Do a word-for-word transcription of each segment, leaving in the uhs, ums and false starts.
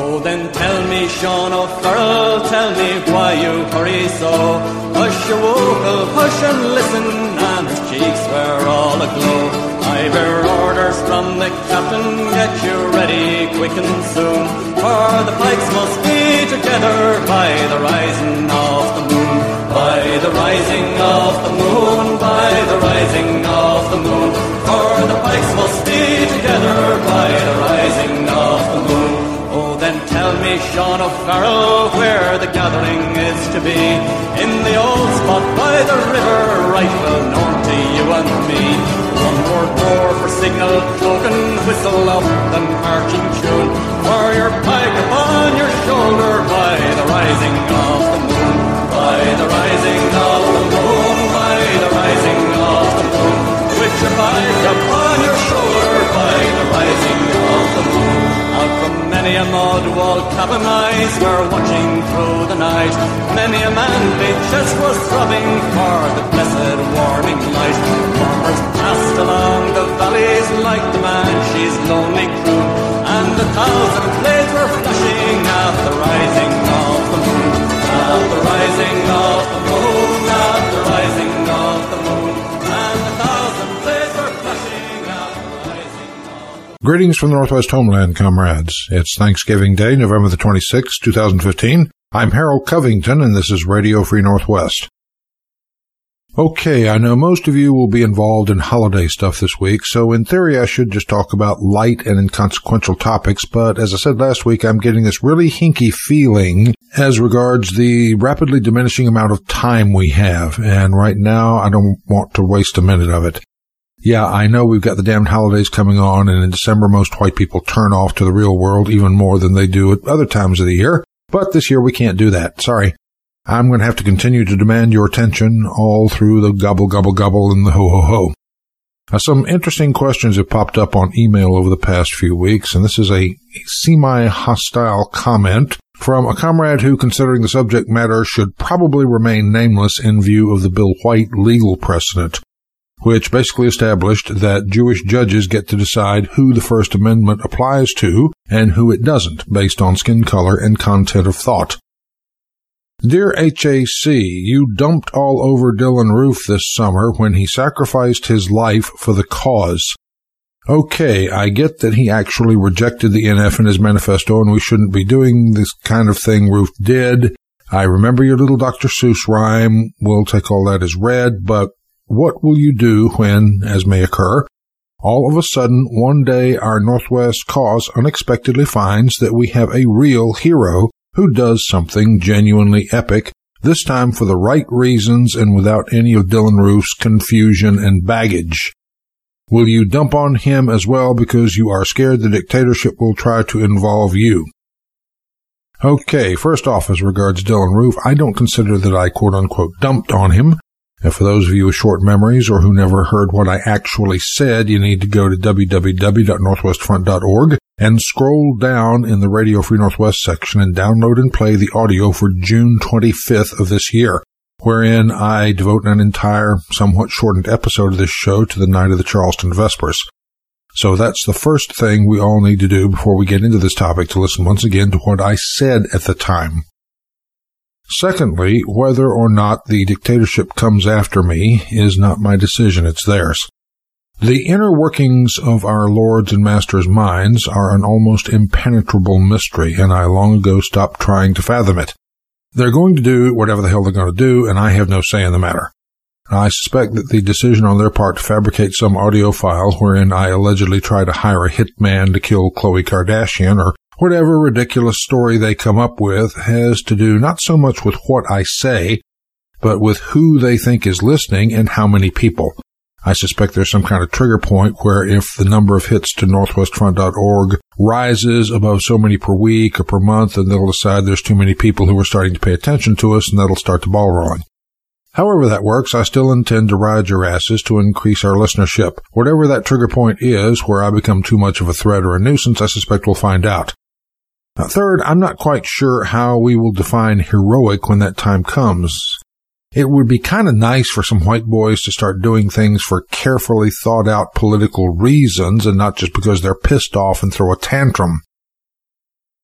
Oh, then tell me, Sean O'Farrell, tell me why you hurry so. Hush your wokel, hush and listen, and his cheeks were all aglow. I bear orders from the captain, get you ready quick and soon, for the pikes must be together by the rising of the moon. By the rising of the moon, by the rising of the moon, for the pikes must be together by the rising of the moon. Oh, then tell me, Sean O'Farrell, where the gathering is to be. In the old spot by the river, right well known to you and me. One more roar for signal, token, whistle up the marching tune, for your pike upon your shoulder by the rising of the moon. By the rising of the moon, by the rising of the moon, with your pike upon your shoulder by the rising of the moon. Out from many a mud wall cabin eyes were watching through the night. Many a manly chest was throbbing for the blessed warming light. Farmers passed along the valleys like the Banshee's lonely crew, and a thousand blades were flashing at the rising of the moon. At the rising of the moon, at the rising of the moon, and a thousand blades were flashing at the rising of the moon. Greetings from the Northwest Homeland, comrades. It's Thanksgiving Day, November the twenty-sixth, twenty fifteen. I'm Harold Covington, and this is Radio Free Northwest. Okay, I know most of you will be involved in holiday stuff this week, so in theory I should just talk about light and inconsequential topics, but as I said last week, I'm getting this really hinky feeling as regards the rapidly diminishing amount of time we have, and right now I don't want to waste a minute of it. Yeah, I know we've got the damned holidays coming on, and in December most white people turn off to the real world even more than they do at other times of the year, but this year we can't do that. Sorry. I'm going to have to continue to demand your attention all through the gobble, gobble, gobble and the ho-ho-ho. Now, some interesting questions have popped up on email over the past few weeks, and this is a semi-hostile comment from a comrade who, considering the subject matter, should probably remain nameless in view of the Bill White legal precedent, which basically established that Jewish judges get to decide who the First Amendment applies to and who it doesn't, based on skin color and content of thought. Dear H A C, you dumped all over Dylan Roof this summer when he sacrificed his life for the cause. Okay, I get that he actually rejected the N F in his manifesto and we shouldn't be doing this kind of thing Roof did. I remember your little Doctor Seuss rhyme. We'll take all that as read, but what will you do when, as may occur, all of a sudden one day our Northwest cause unexpectedly finds that we have a real hero who does something genuinely epic, this time for the right reasons and without any of Dylan Roof's confusion and baggage? Will you dump on him as well because you are scared the dictatorship will try to involve you? Okay, first off, as regards Dylan Roof, I don't consider that I quote-unquote dumped on him. And for those of you with short memories or who never heard what I actually said, you need to go to w w w dot northwest front dot org and scroll down in the Radio Free Northwest section and download and play the audio for June twenty-fifth of this year, wherein I devote an entire, somewhat shortened episode of this show to the night of the Charleston Vespers. So that's the first thing we all need to do before we get into this topic, to listen once again to what I said at the time. Secondly, whether or not the dictatorship comes after me is not my decision, it's theirs. The inner workings of our lords and masters' minds are an almost impenetrable mystery, and I long ago stopped trying to fathom it. They're going to do whatever the hell they're going to do, and I have no say in the matter. I suspect that the decision on their part to fabricate some audio file wherein I allegedly try to hire a hitman to kill Khloe Kardashian or whatever ridiculous story they come up with has to do not so much with what I say, but with who they think is listening and how many people. I suspect there's some kind of trigger point where if the number of hits to northwest front dot org rises above so many per week or per month, then they'll decide there's too many people who are starting to pay attention to us, and that'll start the ball rolling. However that works, I still intend to ride your asses to increase our listenership. Whatever that trigger point is, where I become too much of a threat or a nuisance, I suspect we'll find out. Now, third, I'm not quite sure how we will define heroic when that time comes. It would be kind of nice for some white boys to start doing things for carefully thought-out political reasons and not just because they're pissed off and throw a tantrum.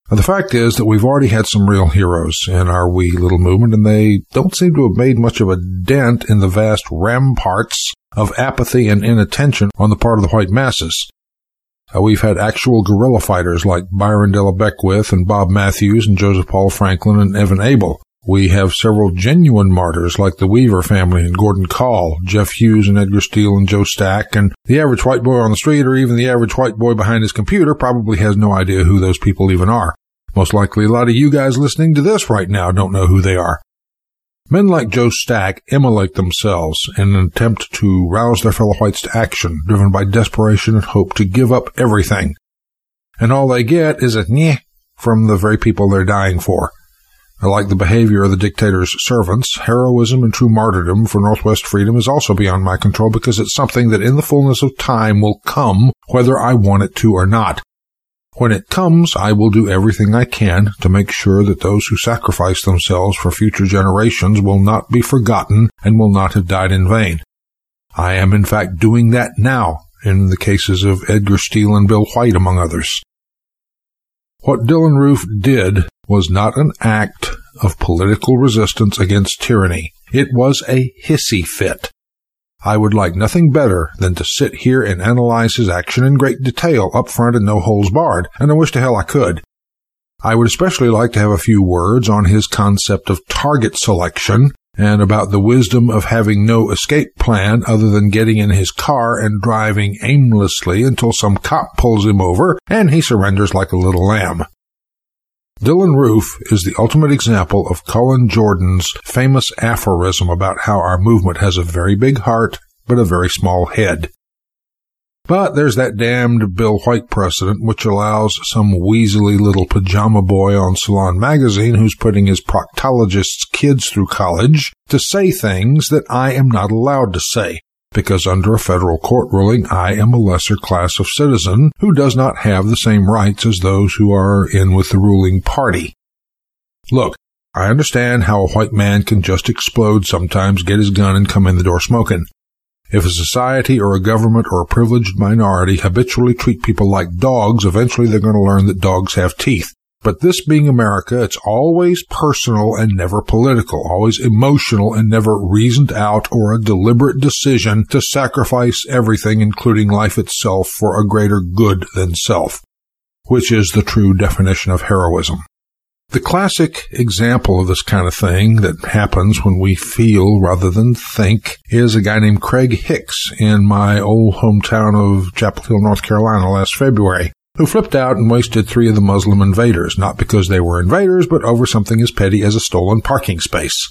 Now, the fact is that we've already had some real heroes in our wee little movement, and they don't seem to have made much of a dent in the vast ramparts of apathy and inattention on the part of the white masses. Uh, we've had actual guerrilla fighters like Byron de la Beckwith and Bob Matthews and Joseph Paul Franklin and Evan Abel. We have several genuine martyrs like the Weaver family and Gordon Call, Jeff Hughes and Edgar Steele and Joe Stack, and the average white boy on the street or even the average white boy behind his computer probably has no idea who those people even are. Most likely a lot of you guys listening to this right now don't know who they are. Men like Joe Stack immolate themselves in an attempt to rouse their fellow whites to action, driven by desperation and hope to give up everything. And all they get is a nyeh from the very people they're dying for. Like the behavior of the dictator's servants, heroism and true martyrdom for Northwest freedom is also beyond my control because it's something that in the fullness of time will come whether I want it to or not. When it comes, I will do everything I can to make sure that those who sacrifice themselves for future generations will not be forgotten and will not have died in vain. I am in fact doing that now in the cases of Edgar Steele and Bill White, among others. What Dylann Roof did was not an act of political resistance against tyranny. It was a hissy fit. I would like nothing better than to sit here and analyze his action in great detail, up front and no holes barred, and I wish to hell I could. I would especially like to have a few words on his concept of target selection and about the wisdom of having no escape plan other than getting in his car and driving aimlessly until some cop pulls him over and he surrenders like a little lamb. Dylann Roof is the ultimate example of Cullen Jordan's famous aphorism about how our movement has a very big heart but a very small head. But there's that damned Bill White precedent which allows some weaselly little pajama boy on Salon Magazine who's putting his proctologist's kids through college to say things that I am not allowed to say, because under a federal court ruling I am a lesser class of citizen who does not have the same rights as those who are in with the ruling party. Look, I understand how a white man can just explode sometimes, get his gun, and come in the door smoking. If a society or a government or a privileged minority habitually treat people like dogs, eventually they're going to learn that dogs have teeth. But this being America, it's always personal and never political, always emotional and never reasoned out or a deliberate decision to sacrifice everything, including life itself, for a greater good than self, which is the true definition of heroism. The classic example of this kind of thing that happens when we feel rather than think is a guy named Craig Hicks in my old hometown of Chapel Hill, North Carolina last February, who flipped out and wasted three of the Muslim invaders, not because they were invaders, but over something as petty as a stolen parking space.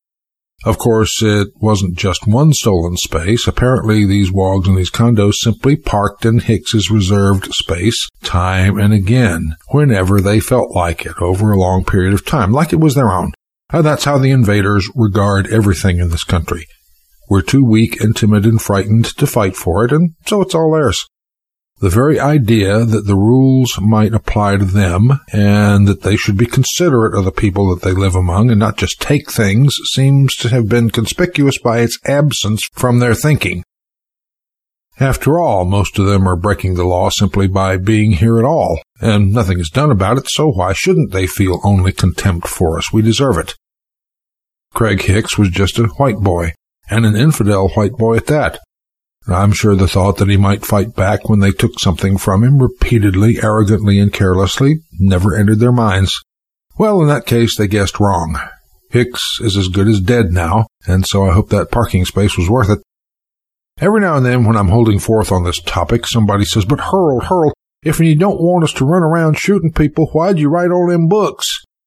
Of course, it wasn't just one stolen space. Apparently, these wogs and these condos simply parked in Hicks's reserved space time and again, whenever they felt like it, over a long period of time, like it was their own. And that's how the invaders regard everything in this country. We're too weak and timid and frightened to fight for it, and so it's all theirs. The very idea that the rules might apply to them and that they should be considerate of the people that they live among and not just take things seems to have been conspicuous by its absence from their thinking. After all, most of them are breaking the law simply by being here at all, and nothing is done about it, so why shouldn't they feel only contempt for us? We deserve it. Craig Hicks was just a white boy, and an infidel white boy at that. I'm sure the thought that he might fight back when they took something from him repeatedly, arrogantly, and carelessly never entered their minds. Well, in that case, they guessed wrong. Hicks is as good as dead now, and so I hope that parking space was worth it. Every now and then when I'm holding forth on this topic, somebody says, "But Harold, Harold, if you don't want us to run around shooting people, why'd you write all them books?"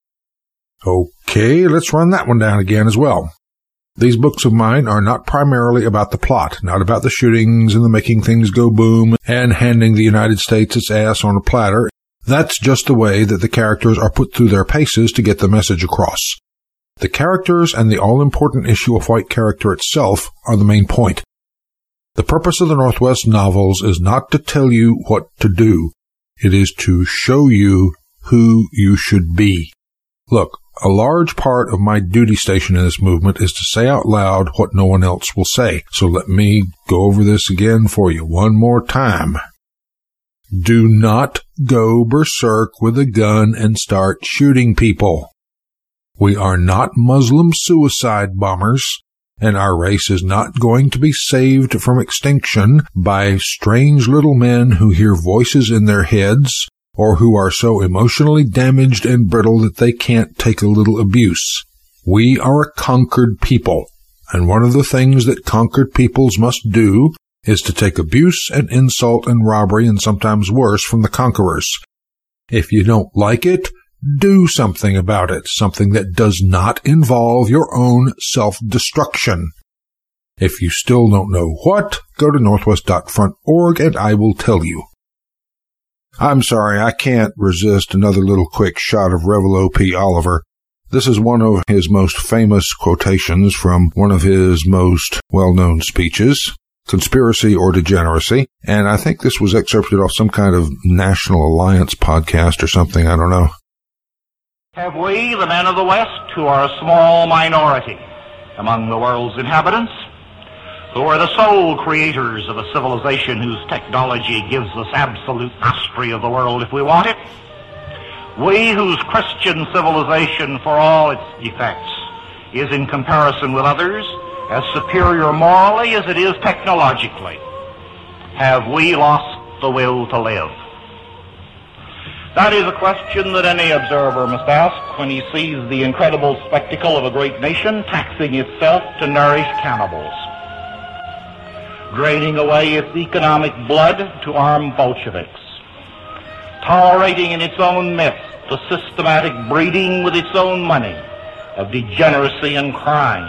Okay, let's run that one down again as well. These books of mine are not primarily about the plot, not about the shootings and the making things go boom and handing the United States its ass on a platter. That's just the way that the characters are put through their paces to get the message across. The characters and the all-important issue of white character itself are the main point. The purpose of the Northwest novels is not to tell you what to do. It is to show you who you should be. Look, a large part of my duty station in this movement is to say out loud what no one else will say. So let me go over this again for you one more time. Do not go berserk with a gun and start shooting people. We are not Muslim suicide bombers, and our race is not going to be saved from extinction by strange little men who hear voices in their heads or who are so emotionally damaged and brittle that they can't take a little abuse. We are a conquered people, and one of the things that conquered peoples must do is to take abuse and insult and robbery and sometimes worse from the conquerors. If you don't like it, do something about it, something that does not involve your own self-destruction. If you still don't know what, go to northwest dot front dot org and I will tell you. I'm sorry, I can't resist another little quick shot of Revelo P. Oliver. This is one of his most famous quotations from one of his most well-known speeches, Conspiracy or Degeneracy, and I think this was excerpted off some kind of National Alliance podcast or something, I don't know. Have we, the men of the West, who are a small minority among the world's inhabitants, who are the sole creators of a civilization whose technology gives us absolute mastery of the world if we want it, we whose Christian civilization, for all its defects, is in comparison with others as superior morally as it is technologically, have we lost the will to live? That is a question that any observer must ask when he sees the incredible spectacle of a great nation taxing itself to nourish cannibals, draining away its economic blood to arm Bolsheviks, tolerating in its own midst the systematic breeding with its own money of degeneracy and crime.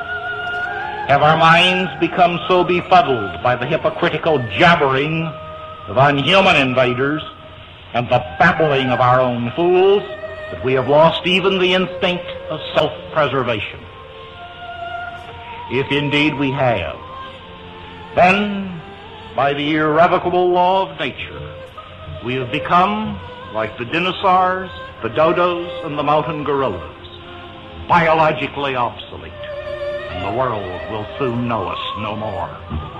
Have our minds become so befuddled by the hypocritical jabbering of unhuman invaders and the babbling of our own fools that we have lost even the instinct of self-preservation? If indeed we have, then, by the irrevocable law of nature, we have become, like the dinosaurs, the dodos, and the mountain gorillas, biologically obsolete, and the world will soon know us no more.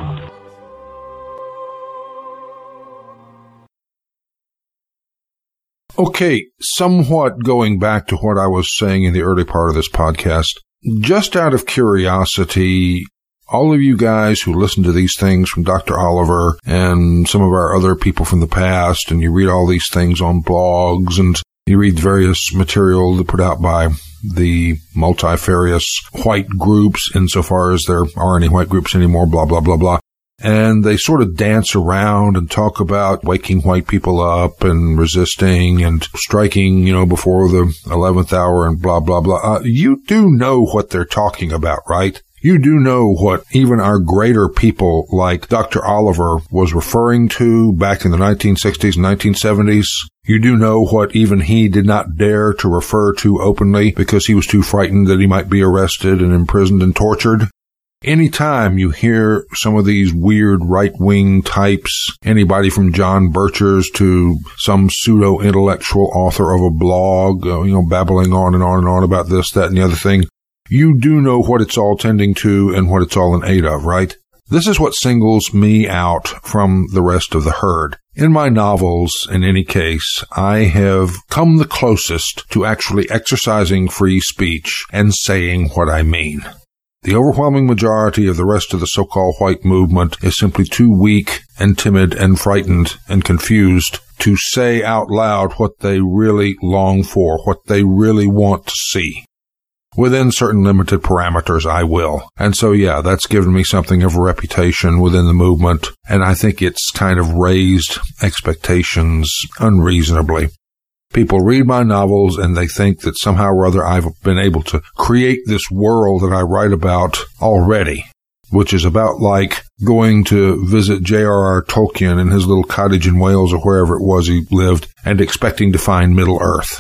Okay, somewhat going back to what I was saying in the early part of this podcast, just out of curiosity, all of you guys who listen to these things from Doctor Oliver and some of our other people from the past, and you read all these things on blogs, and you read various material put out by the multifarious white groups, insofar as there are any white groups anymore, blah, blah, blah, blah. And they sort of dance around and talk about waking white people up and resisting and striking, you know, before the eleventh hour and blah, blah, blah. Uh, you do know what they're talking about, right? You do know what even our greater people like Doctor Oliver was referring to back in the nineteen sixties and nineteen seventies. You do know what even he did not dare to refer to openly because he was too frightened that he might be arrested and imprisoned and tortured. Anytime you hear some of these weird right-wing types, anybody from John Birchers to some pseudo-intellectual author of a blog, uh, you know, babbling on and on and on about this, that, and the other thing, you do know what it's all tending to and what it's all in aid of, right? This is what singles me out from the rest of the herd. In my novels, in any case, I have come the closest to actually exercising free speech and saying what I mean. The overwhelming majority of the rest of the so-called white movement is simply too weak and timid and frightened and confused to say out loud what they really long for, what they really want to see. Within certain limited parameters, I will. And so, yeah, that's given me something of a reputation within the movement, and I think it's kind of raised expectations unreasonably. People read my novels and they think that somehow or other I've been able to create this world that I write about already, which is about like going to visit J R R Tolkien in his little cottage in Wales or wherever it was he lived and expecting to find Middle-earth.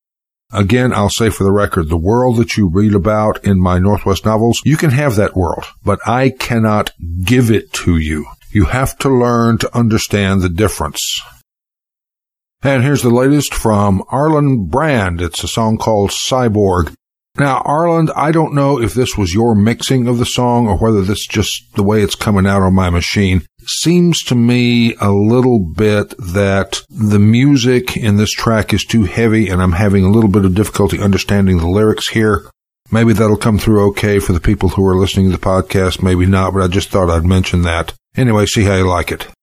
Again, I'll say for the record, the world that you read about in my Northwest novels, you can have that world, but I cannot give it to you. You have to learn to understand the difference. And here's the latest from Arlen Brand. It's a song called Cyborg. Now, Arland, I don't know if this was your mixing of the song or whether this is just the way it's coming out on my machine. Seems to me a little bit that the music in this track is too heavy and I'm having a little bit of difficulty understanding the lyrics here. Maybe that'll come through okay for the people who are listening to the podcast, maybe not, but I just thought I'd mention that. Anyway, see how you like it.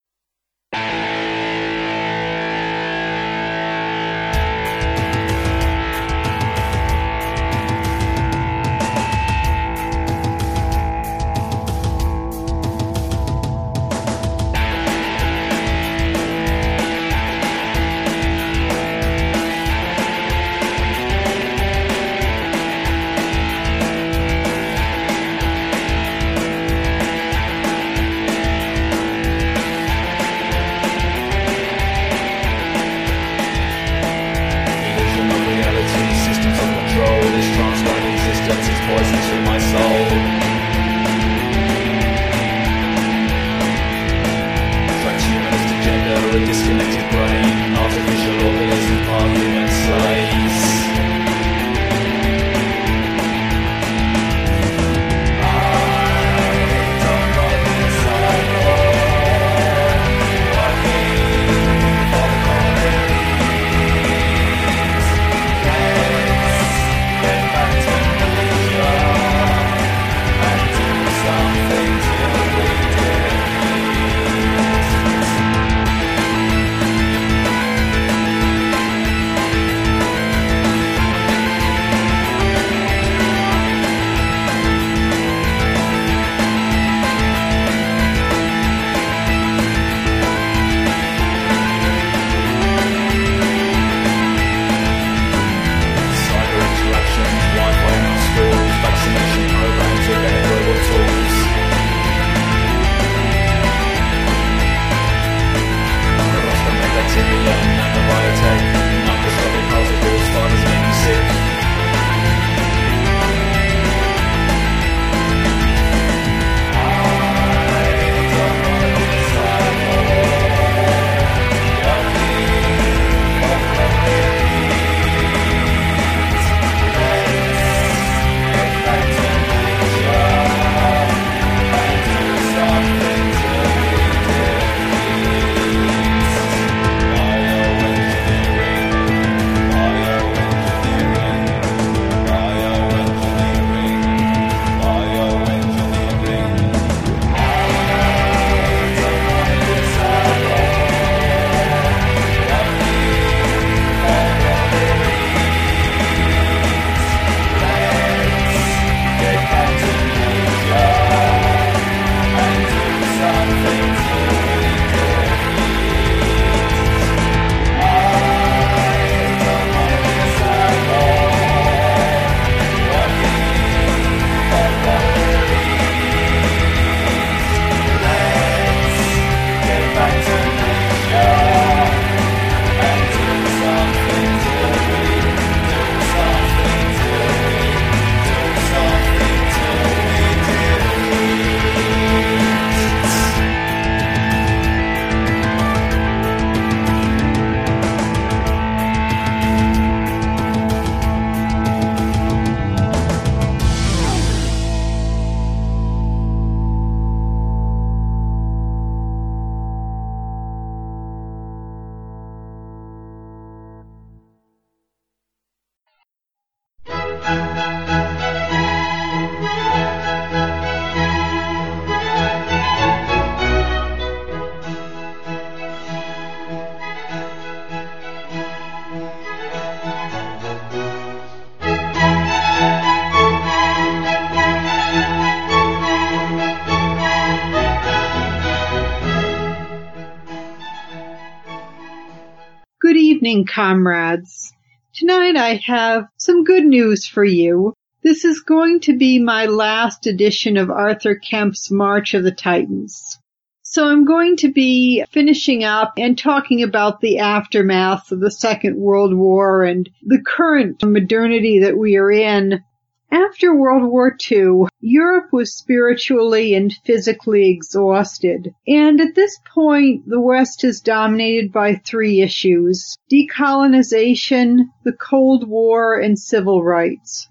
evening, comrades. Tonight I have some good news for you. This is going to be my last edition of Arthur Kemp's March of the Titans. So I'm going to be finishing up and talking about the aftermath of the Second World War and the current modernity that we are in. After World War Two, Europe was spiritually and physically exhausted, and at this point, the West is dominated by three issues: decolonization, the Cold War, and civil rights.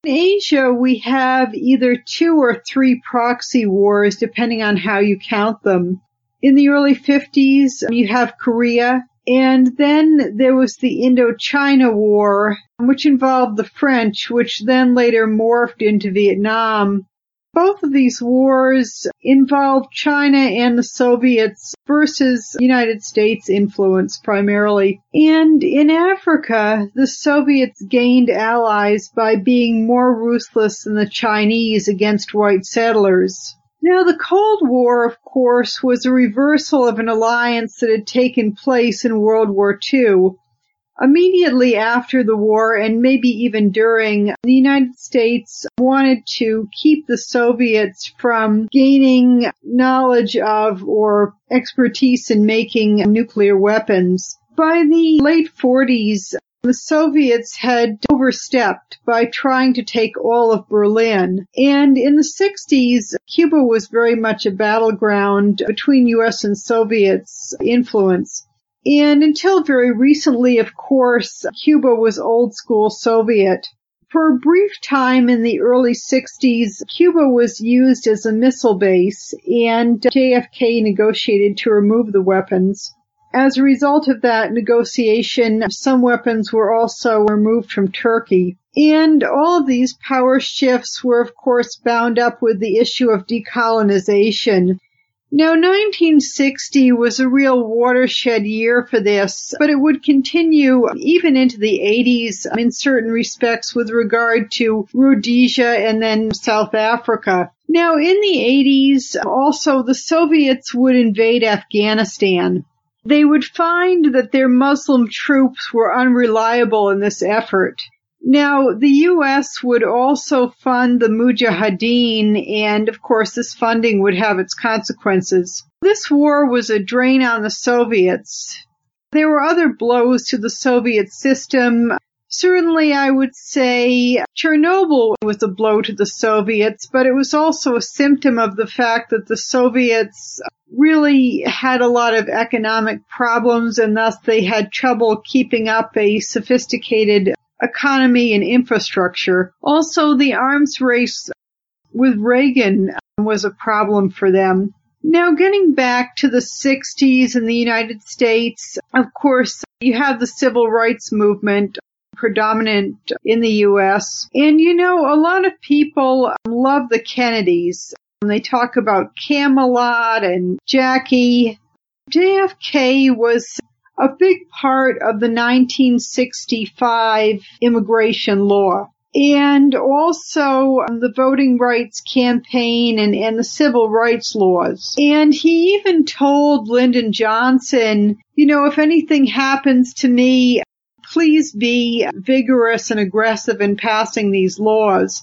In Asia, we have either two or three proxy wars, depending on how you count them. In the early fifties, you have Korea, and then there was the Indochina War, which involved the French, which then later morphed into Vietnam. Both of these wars involved China and the Soviets versus United States influence primarily. And in Africa, the Soviets gained allies by being more ruthless than the Chinese against white settlers. Now, the Cold War, of course, was a reversal of an alliance that had taken place in World War Two. Immediately after the war, and maybe even during, the United States wanted to keep the Soviets from gaining knowledge of or expertise in making nuclear weapons. By the late forties, the Soviets had overstepped by trying to take all of Berlin. And in the sixties, Cuba was very much a battleground between U S and Soviets influence. And until very recently, of course, Cuba was old-school Soviet. For a brief time in the early sixties, Cuba was used as a missile base, and J F K negotiated to remove the weapons. As a result of that negotiation, some weapons were also removed from Turkey. And all of these power shifts were, of course, bound up with the issue of decolonization. Now, nineteen sixty was a real watershed year for this, but it would continue even into the eighties in certain respects with regard to Rhodesia and then South Africa. Now, in the eighties, also the Soviets would invade Afghanistan. They would find that their Muslim troops were unreliable in this effort. Now, the U S would also fund the Mujahideen, and of course this funding would have its consequences. This war was a drain on the Soviets. There were other blows to the Soviet system. Certainly, I would say Chernobyl was a blow to the Soviets, but it was also a symptom of the fact that the Soviets really had a lot of economic problems, and thus they had trouble keeping up a sophisticated economy and infrastructure. Also, the arms race with Reagan was a problem for them. Now, getting back to the sixties in the United States, of course, you have the civil rights movement predominant in the U S. And, you know, a lot of people love the Kennedys. They talk about Camelot and Jackie. J F K was a big part of the nineteen sixty-five immigration law, and also um, the voting rights campaign and, and the civil rights laws. And he even told Lyndon Johnson, you know, if anything happens to me, please be vigorous and aggressive in passing these laws.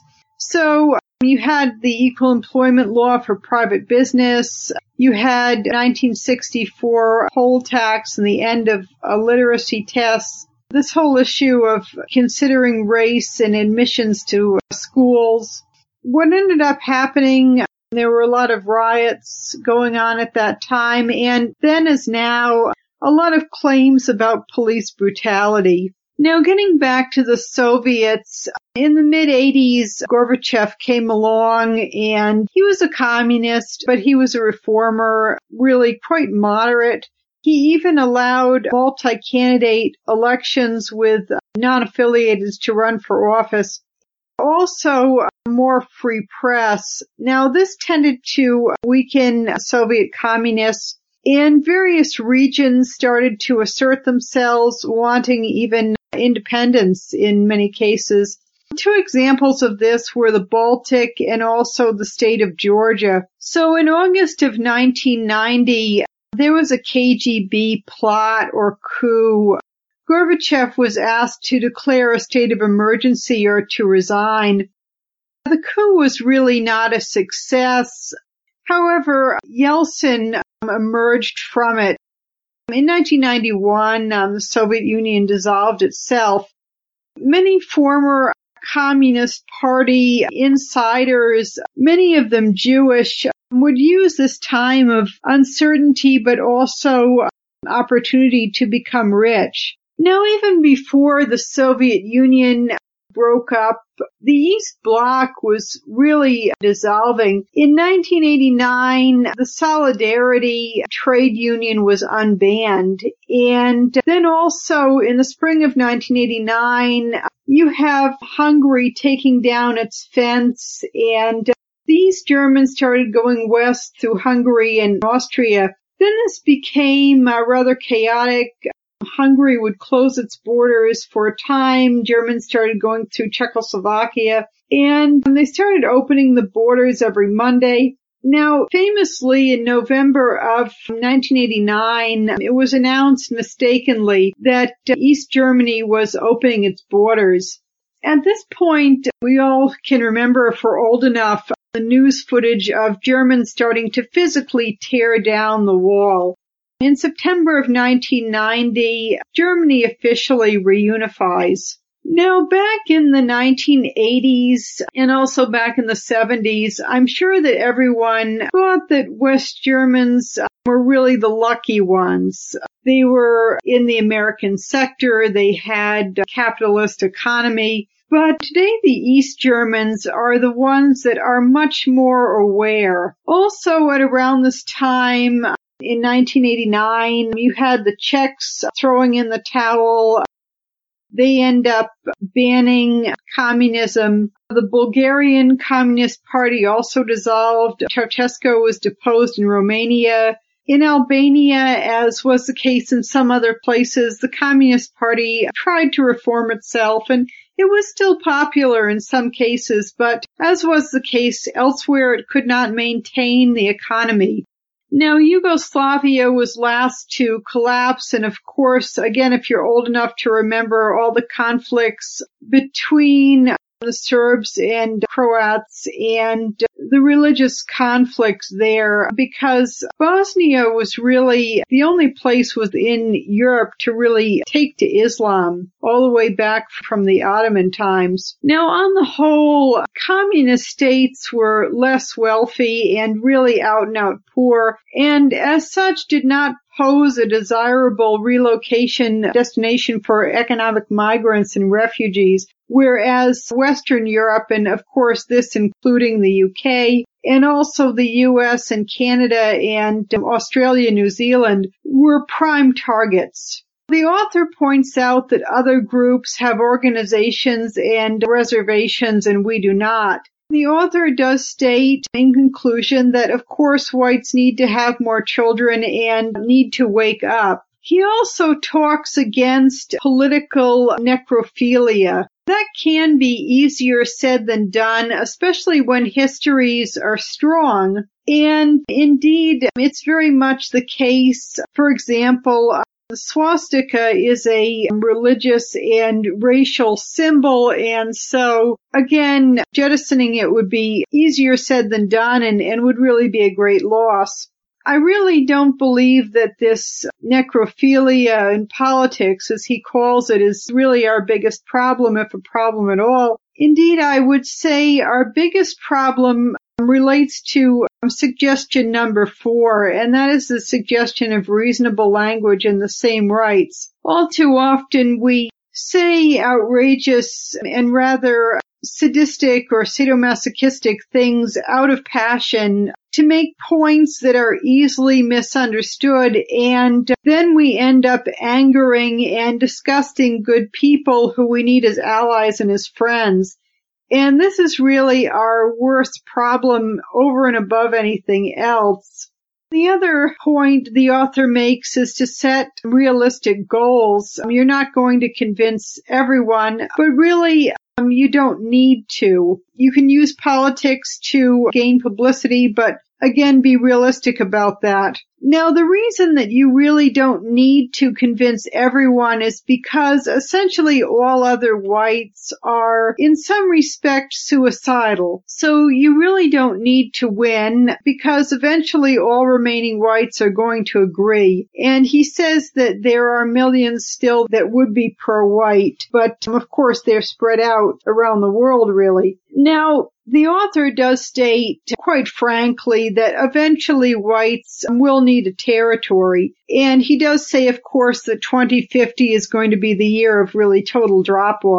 So you had the equal employment law for private business. You had nineteen sixty-four poll tax and the end of uh, literacy tests. This whole issue of considering race and admissions to uh, schools. What ended up happening, there were a lot of riots going on at that time, and then as now, a lot of claims about police brutality. Now, getting back to the Soviets, in the mid-eighties, Gorbachev came along, and he was a communist, but he was a reformer, really quite moderate. He even allowed multi-candidate elections with non-affiliateds to run for office. Also, more free press. Now, this tended to weaken Soviet communists, and various regions started to assert themselves, wanting even independence in many cases. Two examples of this were the Baltic and also the state of Georgia. So in August of nineteen ninety, there was a K G B plot or coup. Gorbachev was asked to declare a state of emergency or to resign. The coup was really not a success. However, Yeltsin emerged from it. In nineteen ninety-one, um, the Soviet Union dissolved itself. Many former Communist Party insiders, many of them Jewish, would use this time of uncertainty but also opportunity to become rich. Now, even before the Soviet Union broke up. The East Bloc was really dissolving. In nineteen eighty-nine, the Solidarity trade union was unbanned. And then also in the spring of nineteen eighty-nine, you have Hungary taking down its fence, and these Germans started going west through Hungary and Austria. Then this became uh, rather chaotic. Hungary would close its borders for a time. Germans started going through Czechoslovakia, and they started opening the borders every Monday. Now, famously, in November of nineteen eighty-nine, it was announced mistakenly that East Germany was opening its borders. At this point, we all can remember, if we're old enough, the news footage of Germans starting to physically tear down the wall. In September of nineteen ninety, Germany officially reunifies. Now, back in the nineteen eighties and also back in the seventies, I'm sure that everyone thought that West Germans were really the lucky ones. They were in the American sector. They had a capitalist economy. But today the East Germans are the ones that are much more aware. Also, at around this time, in nineteen eighty-nine, you had the Czechs throwing in the towel. They end up banning communism. The Bulgarian Communist Party also dissolved. Ceausescu was deposed in Romania. In Albania, as was the case in some other places, the Communist Party tried to reform itself, and it was still popular in some cases, but as was the case elsewhere, it could not maintain the economy. Now, Yugoslavia was last to collapse, and of course, again, if you're old enough to remember all the conflicts between the Serbs and Croats and the religious conflicts there, because Bosnia was really the only place within Europe to really take to Islam, all the way back from the Ottoman times. Now, on the whole, communist states were less wealthy and really out and out poor, and as such did not pose a desirable relocation destination for economic migrants and refugees, whereas Western Europe, and of course this including the U K, and also the U S and Canada and Australia, New Zealand, were prime targets. The author points out that other groups have organizations and reservations and we do not. The author does state in conclusion that, of course, whites need to have more children and need to wake up. He also talks against political necrophilia. That can be easier said than done, especially when histories are strong. And indeed, it's very much the case. For example, the swastika is a religious and racial symbol, and so, again, jettisoning it would be easier said than done and, and would really be a great loss. I really don't believe that this necrophilia in politics, as he calls it, is really our biggest problem, if a problem at all. Indeed, I would say our biggest problem relates to suggestion number four, and that is the suggestion of reasonable language and the same rights. All too often we say outrageous and rather sadistic or sadomasochistic things out of passion to make points that are easily misunderstood, and then we end up angering and disgusting good people who we need as allies and as friends. And this is really our worst problem over and above anything else. The other point the author makes is to set realistic goals. You're not going to convince everyone, but really um, you don't need to. You can use politics to gain publicity, but again, be realistic about that. Now, the reason that you really don't need to convince everyone is because essentially all other whites are, in some respect, suicidal. So you really don't need to win because eventually all remaining whites are going to agree. And he says that there are millions still that would be pro-white, but of course they're spread out around the world, really. Now, the author does state, quite frankly, that eventually whites will need a territory. And he does say, of course, that twenty fifty is going to be the year of really total drop-off.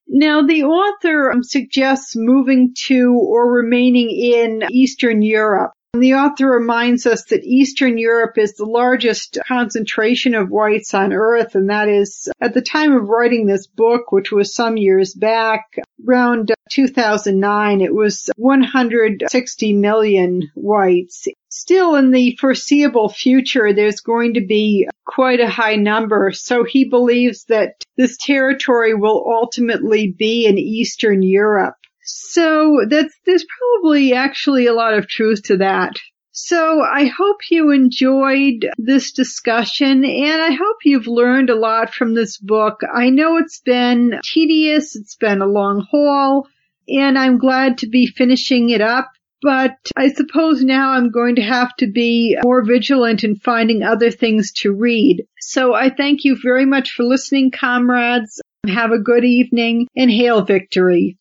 Now, the author suggests moving to or remaining in Eastern Europe. The author reminds us that Eastern Europe is the largest concentration of whites on Earth, and that is, at the time of writing this book, which was some years back, around two thousand nine, it was one hundred sixty million whites. Still, in the foreseeable future, there's going to be quite a high number, so he believes that this territory will ultimately be in Eastern Europe. So that's, there's probably actually a lot of truth to that. So I hope you enjoyed this discussion, and I hope you've learned a lot from this book. I know it's been tedious, it's been a long haul, and I'm glad to be finishing it up. But I suppose now I'm going to have to be more vigilant in finding other things to read. So I thank you very much for listening, comrades. Have a good evening, and hail victory.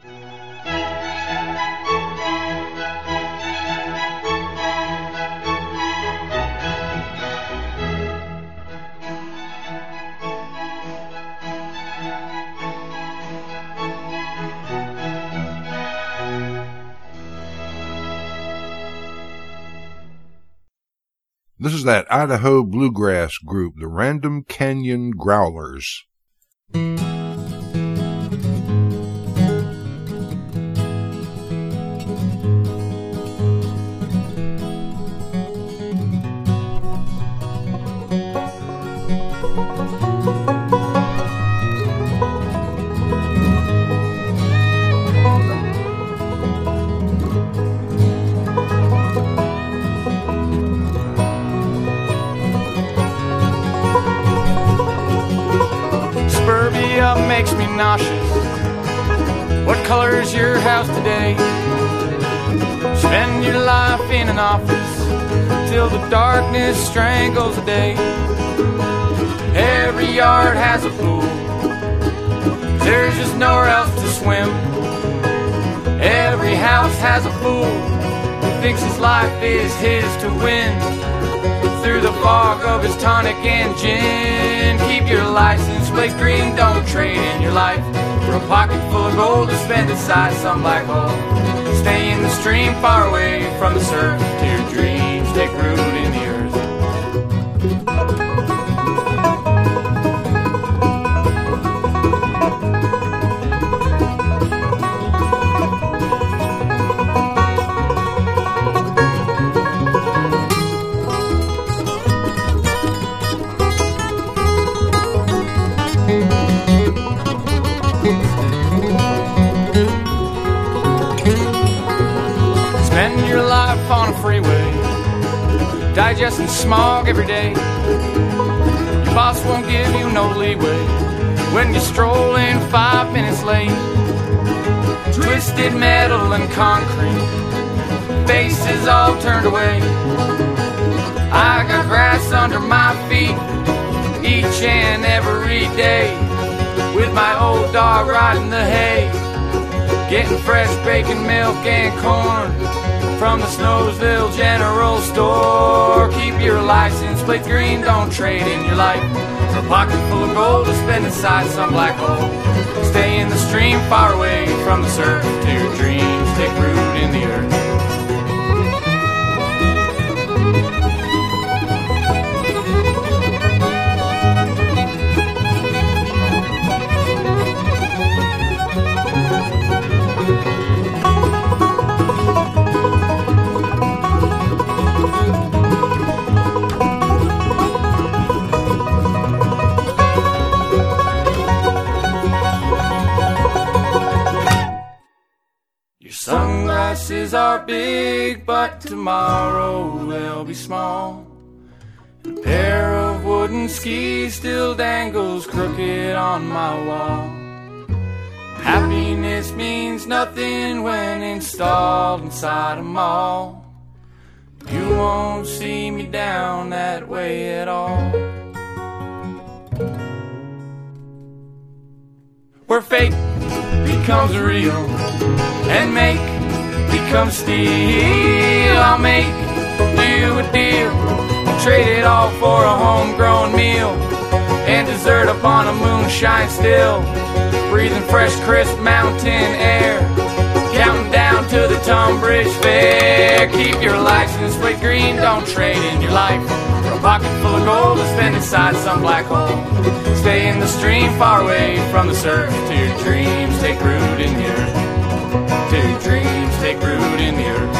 This is that Idaho bluegrass group, the Random Canyon Growlers. Makes me nauseous. What color is your house today? Spend your life in an office till the darkness strangles the day. Every yard has a pool, there's just nowhere else to swim. Every house has a fool who thinks his life is his to win. Through the fog of his tonic and gin, keep your license plate green, don't trade in your life for a pocket full of gold to spend inside some black hole. Stay in the stream far away from the surf till your dreams take root in the earth. Spend your life on a freeway, digesting smog every day. Your boss won't give you no leeway when you stroll in five minutes late. Twisted metal and concrete, faces all turned away. I got grass under my feet each and every day, with my old dog riding the hay, getting fresh bacon, milk, and corn from the Snowsville General Store. Keep your license plate green, don't trade in your life for a pocket full of gold to spend inside some black hole. Stay in the stream far away from the surf till your dreams take root in the earth. Sunglasses are big, but tomorrow they'll be small. A pair of wooden skis still dangles crooked on my wall. Happiness means nothing when installed inside a mall. You won't see me down that way at all. Where fake becomes real and make becomes steel, I'll make you a deal, trade it all for a homegrown meal and dessert upon a moonshine still. breathing fresh, crisp mountain air, counting down to the Tunbridge Fair. Keep your license plate green, don't trade in your life for a pocket full of gold to spend inside some black hole. Stay in the stream, far away from the surf, till your dreams take root in the earth. Till your dreams take root in the earth.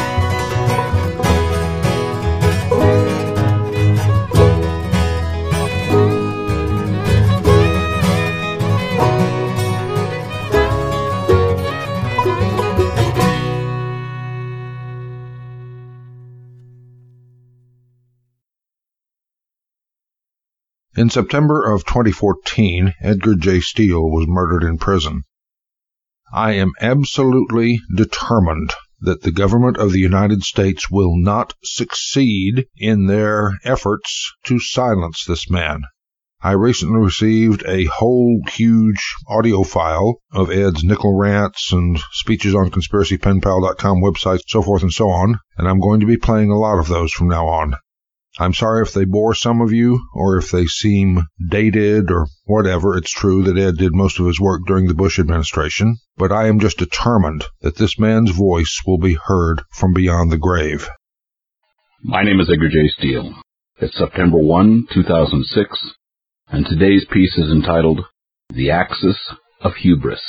In September of twenty fourteen, Edgar J. Steele was murdered in prison. I am absolutely determined that the government of the United States will not succeed in their efforts to silence this man. I recently received a whole huge audio file of Ed's nickel rants and speeches on conspiracy pen pal dot com websites, so forth and so on, and I'm going to be playing a lot of those from now on. I'm sorry if they bore some of you, or if they seem dated, or whatever. It's true that Ed did most of his work during the Bush administration, but I am just determined that this man's voice will be heard from beyond the grave. My name is Edgar J. Steele. It's September first, two thousand six, and today's piece is entitled, The Axis of Hubris.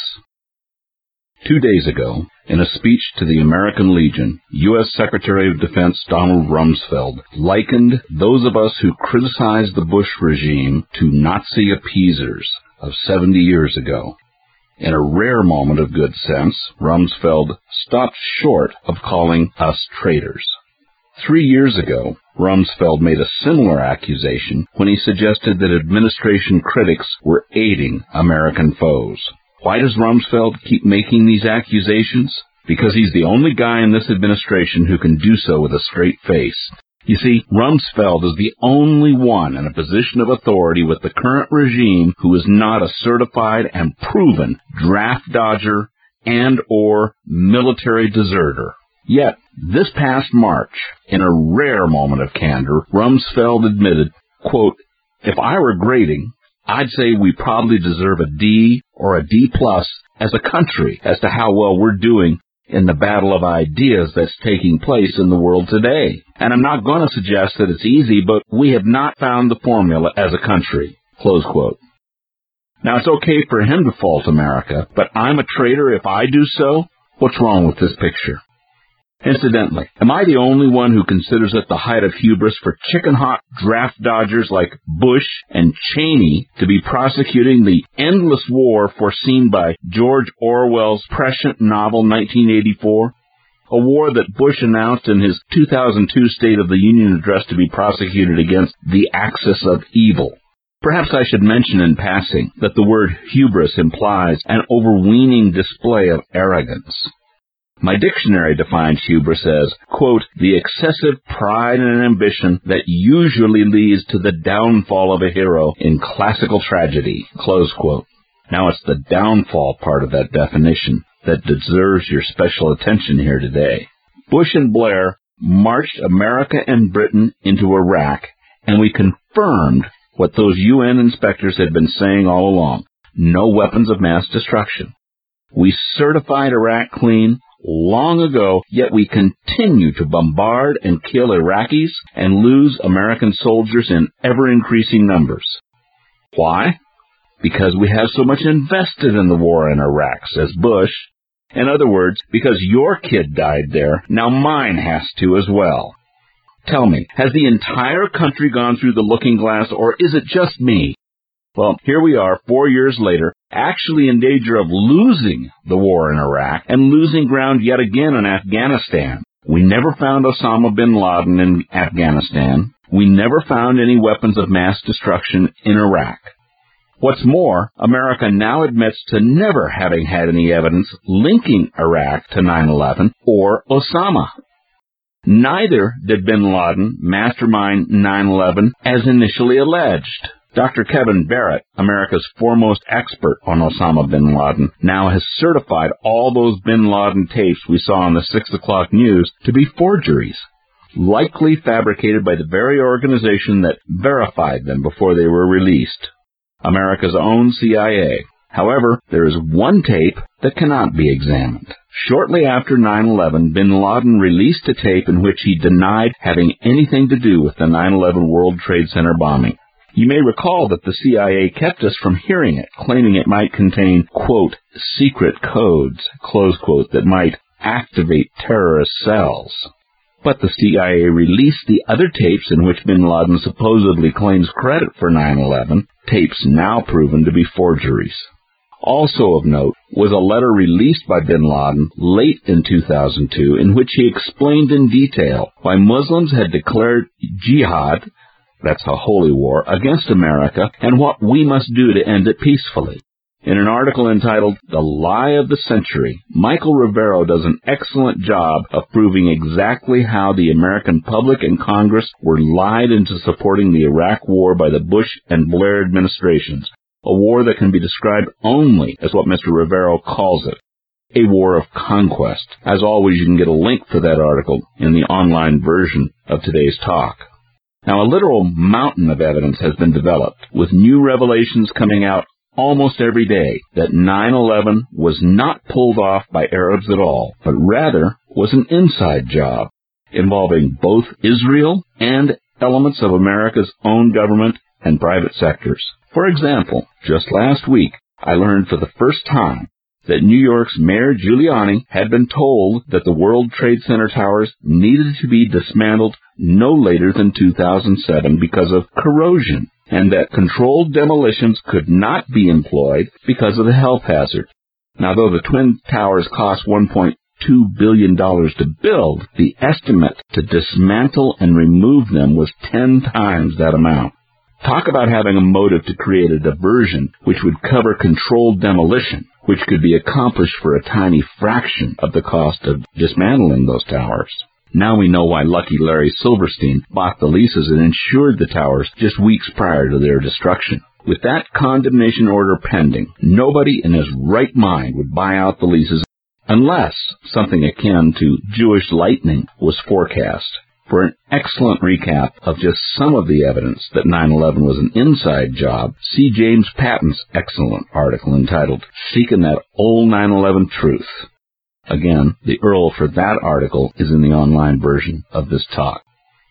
Two days ago, in a speech to the American Legion, U S Secretary of Defense Donald Rumsfeld likened those of us who criticized the Bush regime to Nazi appeasers of seventy years ago. In a rare moment of good sense, Rumsfeld stopped short of calling us traitors. Three years ago, Rumsfeld made a similar accusation when he suggested that administration critics were aiding American foes. Why does Rumsfeld keep making these accusations? Because he's the only guy in this administration who can do so with a straight face. You see, Rumsfeld is the only one in a position of authority with the current regime who is not a certified and proven draft dodger and or military deserter. Yet, this past March, in a rare moment of candor, Rumsfeld admitted, quote, "If I were grading, I'd say we probably deserve a D or a D plus as a country as to how well we're doing in the battle of ideas that's taking place in the world today. And I'm not going to suggest that it's easy, but we have not found the formula as a country." Close quote. Now, it's okay for him to fault America, but I'm a traitor if I do so? What's wrong with this picture? Incidentally, am I the only one who considers it the height of hubris for chicken-hot draft dodgers like Bush and Cheney to be prosecuting the endless war foreseen by George Orwell's prescient novel nineteen eighty-four? A war that Bush announced in his two thousand two State of the Union address to be prosecuted against the axis of evil. Perhaps I should mention in passing that the word hubris implies an overweening display of arrogance. My dictionary defines hubris as, quote, "the excessive pride and ambition that usually leads to the downfall of a hero in classical tragedy," close quote. Now it's the downfall part of that definition that deserves your special attention here today. Bush and Blair marched America and Britain into Iraq, and we confirmed what those U N inspectors had been saying all along: no weapons of mass destruction. We certified Iraq clean long ago, yet we continue to bombard and kill Iraqis and lose American soldiers in ever-increasing numbers. Why? Because we have so much invested in the war in Iraq, says Bush. In other words, because your kid died there, now mine has to as well. Tell me, has the entire country gone through the looking glass, or is it just me? Well, here we are, four years later, actually in danger of losing the war in Iraq and losing ground yet again in Afghanistan. We never found Osama bin Laden in Afghanistan. We never found any weapons of mass destruction in Iraq. What's more, America now admits to never having had any evidence linking Iraq to nine eleven or Osama. Neither did bin Laden mastermind nine eleven as initially alleged. Doctor Kevin Barrett, America's foremost expert on Osama bin Laden, now has certified all those bin Laden tapes we saw on the six o'clock news to be forgeries, likely fabricated by the very organization that verified them before they were released, America's own C I A. However, there is one tape that cannot be examined. Shortly after nine eleven, bin Laden released a tape in which he denied having anything to do with the nine eleven World Trade Center bombing. You may recall that the C I A kept us from hearing it, claiming it might contain, quote, secret codes, close quote, that might activate terrorist cells. But the C I A released the other tapes in which bin Laden supposedly claims credit for nine eleven, tapes now proven to be forgeries. Also of note was a letter released by bin Laden late in two thousand two in which he explained in detail why Muslims had declared jihad, that's a holy war, against America and what we must do to end it peacefully. In an article entitled The Lie of the Century, Michael Rivero does an excellent job of proving exactly how the American public and Congress were lied into supporting the Iraq War by the Bush and Blair administrations, a war that can be described only as what Mister Rivero calls it, a war of conquest. As always, you can get a link to that article in the online version of today's talk. Now, a literal mountain of evidence has been developed, with new revelations coming out almost every day that nine eleven was not pulled off by Arabs at all, but rather was an inside job involving both Israel and elements of America's own government and private sectors. For example, just last week, I learned for the first time that New York's Mayor Giuliani had been told that the World Trade Center towers needed to be dismantled no later than two thousand seven because of corrosion, and that controlled demolitions could not be employed because of the health hazard. Now, though the Twin Towers cost one point two billion dollars to build, the estimate to dismantle and remove them was ten times that amount. Talk about having a motive to create a diversion which would cover controlled demolition, which could be accomplished for a tiny fraction of the cost of dismantling those towers. Now we know why Lucky Larry Silverstein bought the leases and insured the towers just weeks prior to their destruction. With that condemnation order pending, nobody in his right mind would buy out the leases unless something akin to Jewish lightning was forecast. For an excellent recap of just some of the evidence that nine eleven was an inside job, see James Patton's excellent article entitled Seeking That Old nine eleven Truth. Again, the U R L for that article is in the online version of this talk.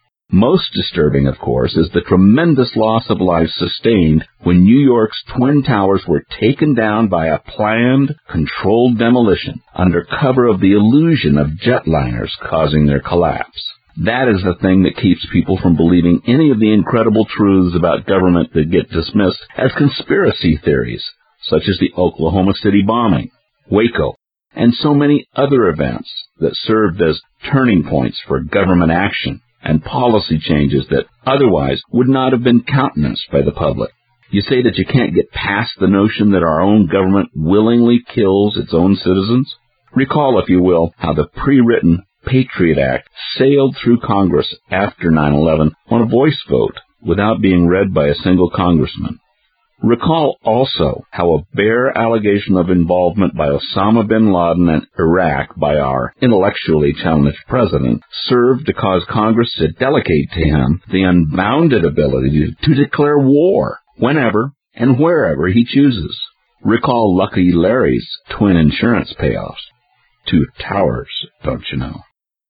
Most disturbing, of course, is the tremendous loss of life sustained when New York's Twin Towers were taken down by a planned, controlled demolition under cover of the illusion of jetliners causing their collapse. That is the thing that keeps people from believing any of the incredible truths about government that get dismissed as conspiracy theories, such as the Oklahoma City bombing, Waco, and so many other events that served as turning points for government action and policy changes that otherwise would not have been countenanced by the public. You say that you can't get past the notion that our own government willingly kills its own citizens? Recall, if you will, how the pre-written Patriot Act sailed through Congress after nine eleven on a voice vote without being read by a single congressman. Recall also how a bare allegation of involvement by Osama bin Laden in Iraq by our intellectually challenged president served to cause Congress to delegate to him the unbounded ability to declare war whenever and wherever he chooses. Recall Lucky Larry's twin insurance payoffs. Two towers, don't you know?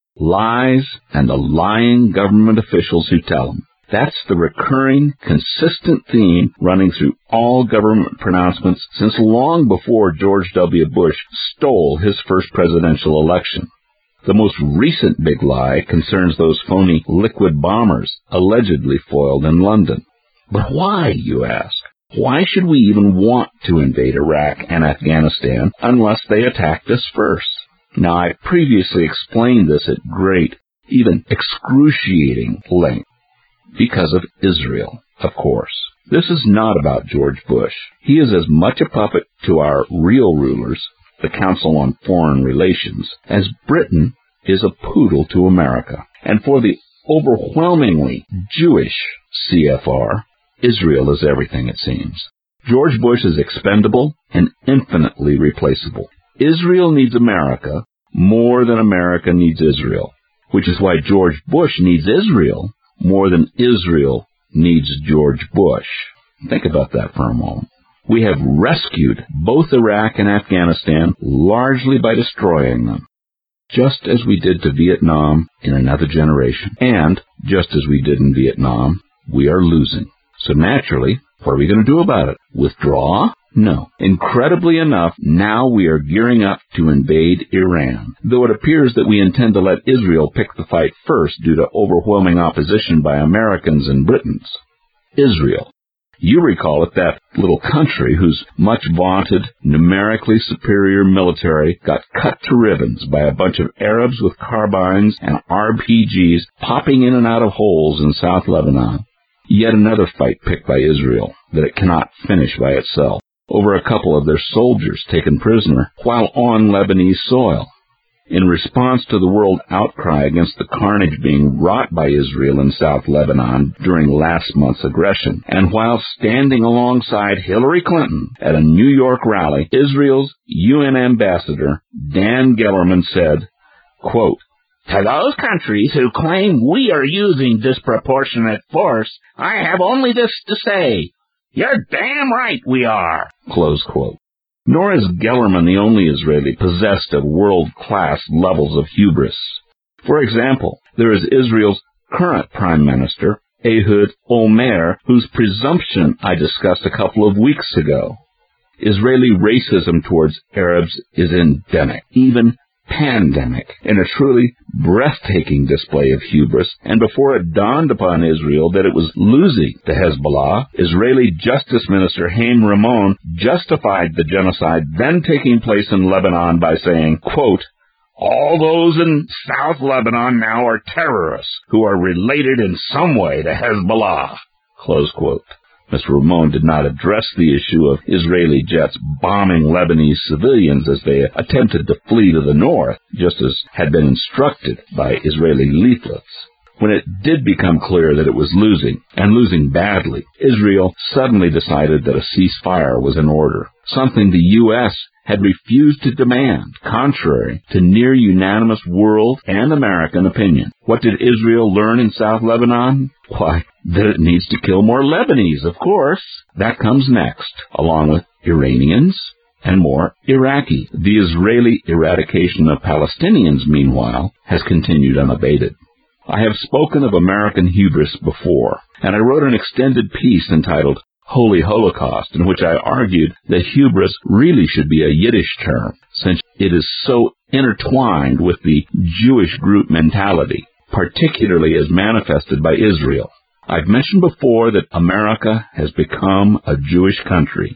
Lies and the lying government officials who tell them. That's the recurring, consistent theme running through all government pronouncements since long before George W. Bush stole his first presidential election. The most recent big lie concerns those phony liquid bombers allegedly foiled in London. But why, you ask? Why should we even want to invade Iraq and Afghanistan unless they attacked us first? Now, I previously explained this at great, even excruciating length. Because of Israel, of course. This is not about George Bush. He is as much a puppet to our real rulers, the Council on Foreign Relations, as Britain is a poodle to America. And for the overwhelmingly Jewish C F R, Israel is everything, it seems. George Bush is expendable and infinitely replaceable. Israel needs America more than America needs Israel, which is why George Bush needs Israel more than Israel needs George Bush. Think about that for a moment. We have rescued both Iraq and Afghanistan largely by destroying them, just as we did to Vietnam in another generation. And, just as we did in Vietnam, we are losing. So naturally, what are we going to do about it? Withdraw? No. Incredibly enough, now we are gearing up to invade Iran, though it appears that we intend to let Israel pick the fight first due to overwhelming opposition by Americans and Britons. Israel. You recall it, that little country whose much vaunted, numerically superior military got cut to ribbons by a bunch of Arabs with carbines and R P Gs popping in and out of holes in South Lebanon. Yet another fight picked by Israel that it cannot finish by itself, over a couple of their soldiers taken prisoner while on Lebanese soil. In response to the world outcry against the carnage being wrought by Israel in South Lebanon during last month's aggression, and while standing alongside Hillary Clinton at a New York rally, Israel's U N ambassador, Dan Gellerman, said, quote, "To those countries who claim we are using disproportionate force, I have only this to say, you're damn right we are," close quote. Nor is Gellerman the only Israeli possessed of world-class levels of hubris. For example, there is Israel's current Prime Minister, Ehud Olmert, whose presumption I discussed a couple of weeks ago. Israeli racism towards Arabs is endemic, even pandemic, in a truly breathtaking display of hubris, and before it dawned upon Israel that it was losing to Hezbollah, Israeli Justice Minister Haim Ramon justified the genocide then taking place in Lebanon by saying, quote, "All those in South Lebanon now are terrorists who are related in some way to Hezbollah," close quote. Mister Ramon did not address the issue of Israeli jets bombing Lebanese civilians as they attempted to flee to the north, just as had been instructed by Israeli leaflets. When it did become clear that it was losing, and losing badly, Israel suddenly decided that a ceasefire was in order, something the U S had refused to demand, contrary to near-unanimous world and American opinion. What did Israel learn in South Lebanon? Why, that it needs to kill more Lebanese, of course. That comes next, along with Iranians and more Iraqi. The Israeli eradication of Palestinians, meanwhile, has continued unabated. I have spoken of American hubris before, and I wrote an extended piece entitled Holy Holocaust, in which I argued that hubris really should be a Yiddish term, since it is so intertwined with the Jewish group mentality, particularly as manifested by Israel. I've mentioned before that America has become a Jewish country,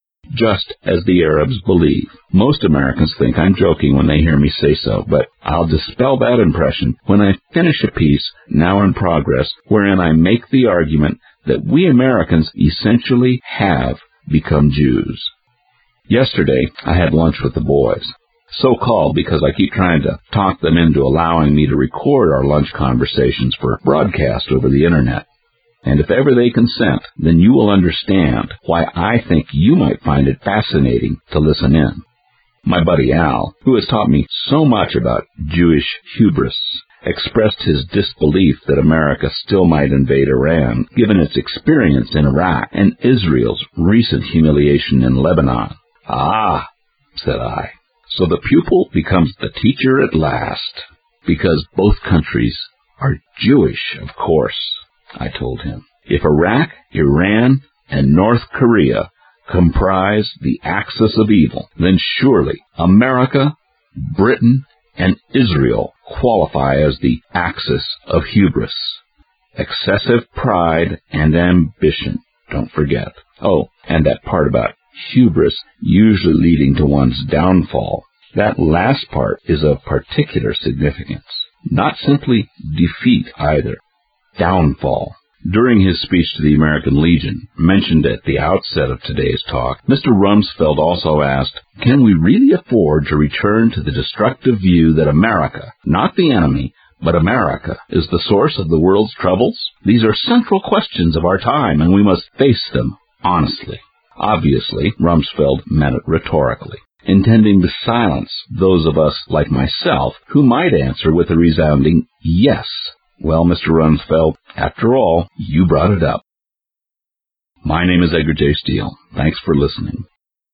just as the Arabs believe. Most Americans think I'm joking when they hear me say so, but I'll dispel that impression when I finish a piece, now in progress, wherein I make the argument that we Americans essentially have become Jews. Yesterday, I had lunch with the boys. So-called because I keep trying to talk them into allowing me to record our lunch conversations for broadcast over the Internet. And if ever they consent, then you will understand why I think you might find it fascinating to listen in. My buddy Al, who has taught me so much about Jewish hubris, expressed his disbelief that America still might invade Iran, given its experience in Iraq and Israel's recent humiliation in Lebanon. Ah, said I, so the pupil becomes the teacher at last, because both countries are Jewish, of course, I told him. If Iraq, Iran, and North Korea comprise the axis of evil, then surely America, Britain, and Israel qualify as the axis of hubris. Excessive pride and ambition, don't forget. Oh, and that part about hubris usually leading to one's downfall. That last part is of particular significance. Not simply defeat either. Downfall. During his speech to the American Legion, mentioned at the outset of today's talk, Mister Rumsfeld also asked, can we really afford to return to the destructive view that America, not the enemy, but America, is the source of the world's troubles? These are central questions of our time, and we must face them honestly. Obviously, Rumsfeld meant it rhetorically, intending to silence those of us like myself who might answer with a resounding yes. Well, Mister Rumsfeld, after all, you brought it up. My name is Edgar J. Steele. Thanks for listening.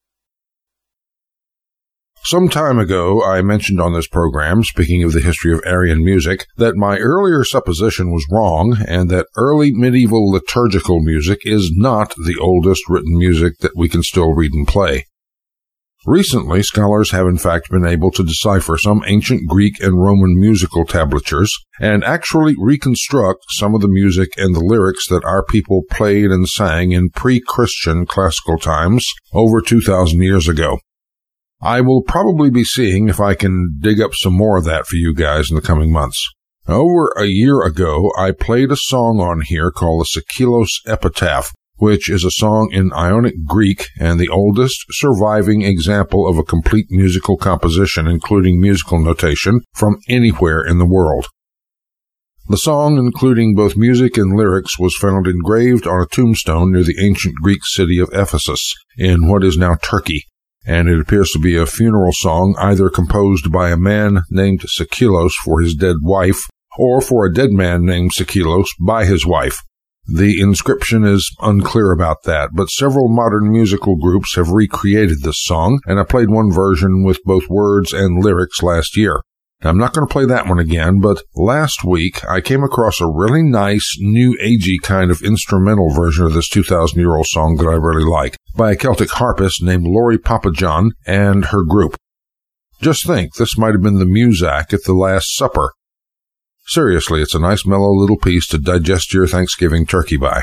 Some time ago, I mentioned on this program, speaking of the history of Aryan music, that my earlier supposition was wrong and that early medieval liturgical music is not the oldest written music that we can still read and play. Recently, scholars have in fact been able to decipher some ancient Greek and Roman musical tablatures and actually reconstruct some of the music and the lyrics that our people played and sang in pre-Christian classical times over two thousand years ago. I will probably be seeing if I can dig up some more of that for you guys in the coming months. Over a year ago, I played a song on here called the Sakillos Epitaph, which is a song in Ionic Greek and the oldest surviving example of a complete musical composition, including musical notation, from anywhere in the world. The song, including both music and lyrics, was found engraved on a tombstone near the ancient Greek city of Ephesus, in what is now Turkey, and it appears to be a funeral song either composed by a man named Sakillos for his dead wife, or for a dead man named Sakillos by his wife. The inscription is unclear about that, but several modern musical groups have recreated this song, and I played one version with both words and lyrics last year. Now, I'm not going to play that one again, but last week I came across a really nice, new agey kind of instrumental version of this two thousand year old song that I really like, by a Celtic harpist named Laurie Papajohn and her group. Just think, this might have been the Muzak at the Last Supper. Seriously, it's a nice mellow little piece to digest your Thanksgiving turkey by.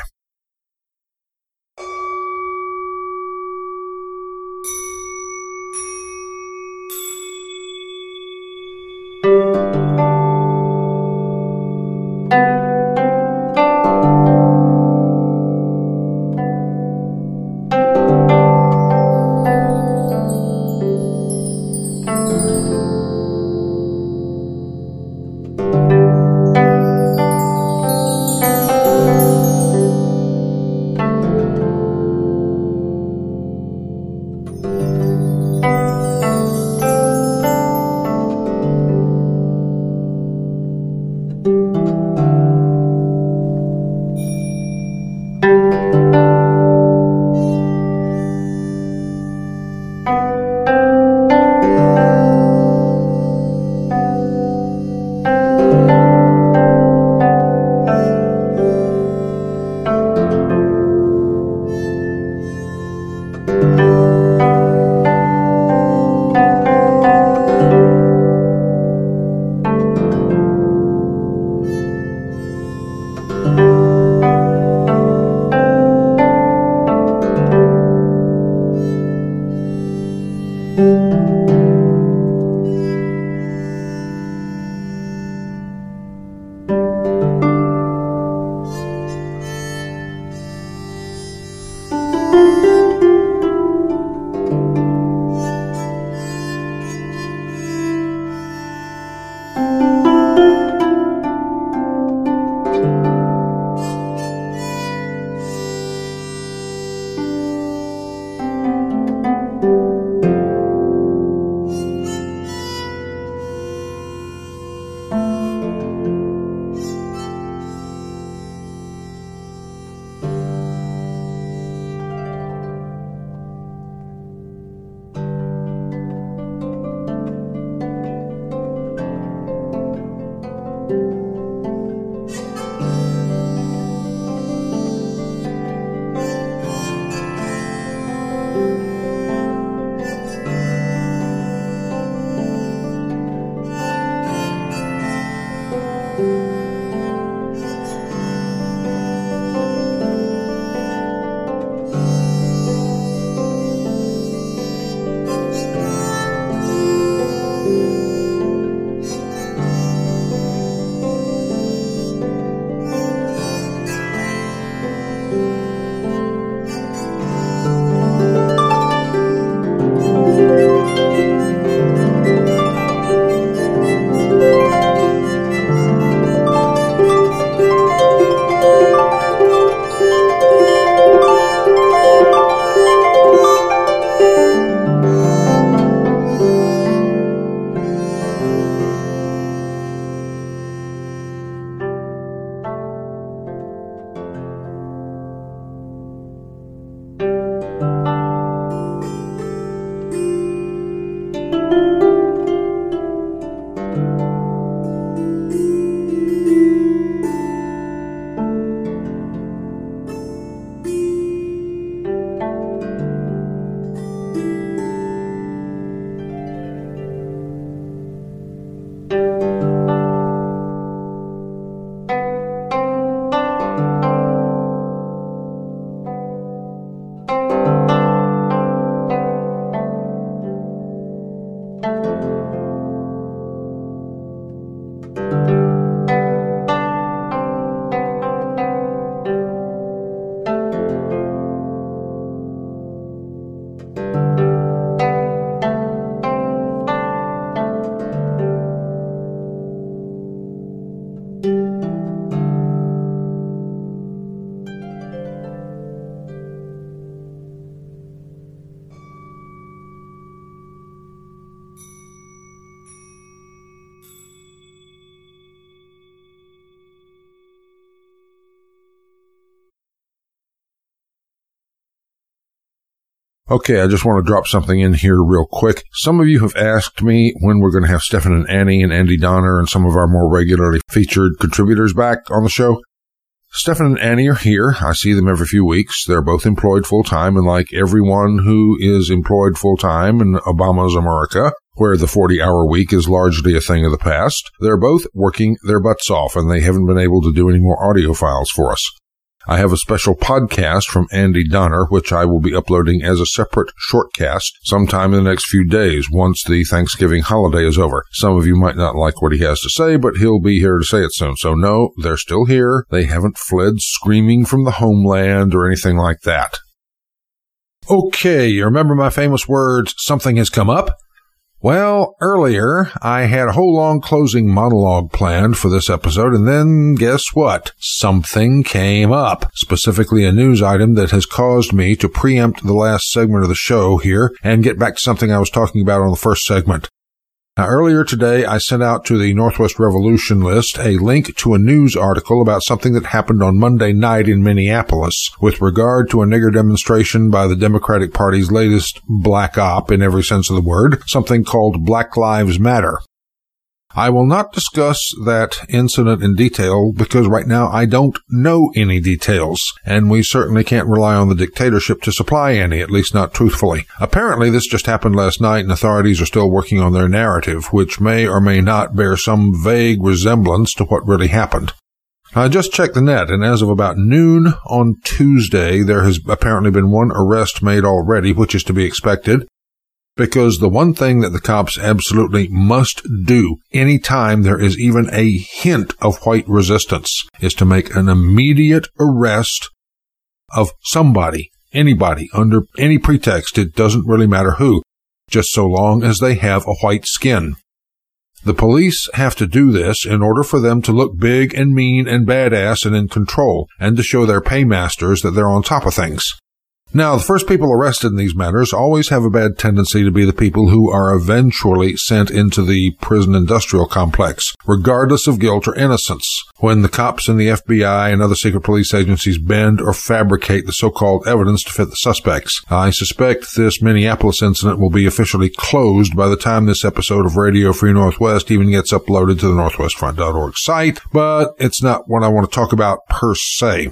Okay, I just want to drop something in here real quick. Some of you have asked me when we're going to have Stefan and Annie and Andy Donner and some of our more regularly featured contributors back on the show. Stefan and Annie are here. I see them every few weeks. They're both employed full-time, and like everyone who is employed full-time in Obama's America, where the forty-hour week is largely a thing of the past, they're both working their butts off, and they haven't been able to do any more audio files for us. I have a special podcast from Andy Donner, which I will be uploading as a separate shortcast sometime in the next few days once the Thanksgiving holiday is over. Some of you might not like what he has to say, but he'll be here to say it soon. So no, they're still here. They haven't fled screaming from the homeland or anything like that. Okay, you remember my famous words, something has come up? Well, earlier, I had a whole long closing monologue planned for this episode, and then guess what? Something came up, specifically a news item that has caused me to preempt the last segment of the show here and get back to something I was talking about on the first segment. Now, earlier today, I sent out to the Northwest Revolution list a link to a news article about something that happened on Monday night in Minneapolis with regard to a nigger demonstration by the Democratic Party's latest black op in every sense of the word, something called Black Lives Matter. I will not discuss that incident in detail because right now I don't know any details, and we certainly can't rely on the dictatorship to supply any, at least not truthfully. Apparently this just happened last night and authorities are still working on their narrative, which may or may not bear some vague resemblance to what really happened. I just checked the net, and as of about noon on Tuesday, there has apparently been one arrest made already, which is to be expected. Because the one thing that the cops absolutely must do anytime there is even a hint of white resistance is to make an immediate arrest of somebody, anybody, under any pretext. It doesn't really matter who, just so long as they have a white skin. The police have to do this in order for them to look big and mean and badass and in control, and to show their paymasters that they're on top of things. Now, the first people arrested in these matters always have a bad tendency to be the people who are eventually sent into the prison industrial complex, regardless of guilt or innocence, when the cops and the F B I and other secret police agencies bend or fabricate the so-called evidence to fit the suspects. I suspect this Minneapolis incident will be officially closed by the time this episode of Radio Free Northwest even gets uploaded to the northwest front dot org site, but it's not what I want to talk about per se.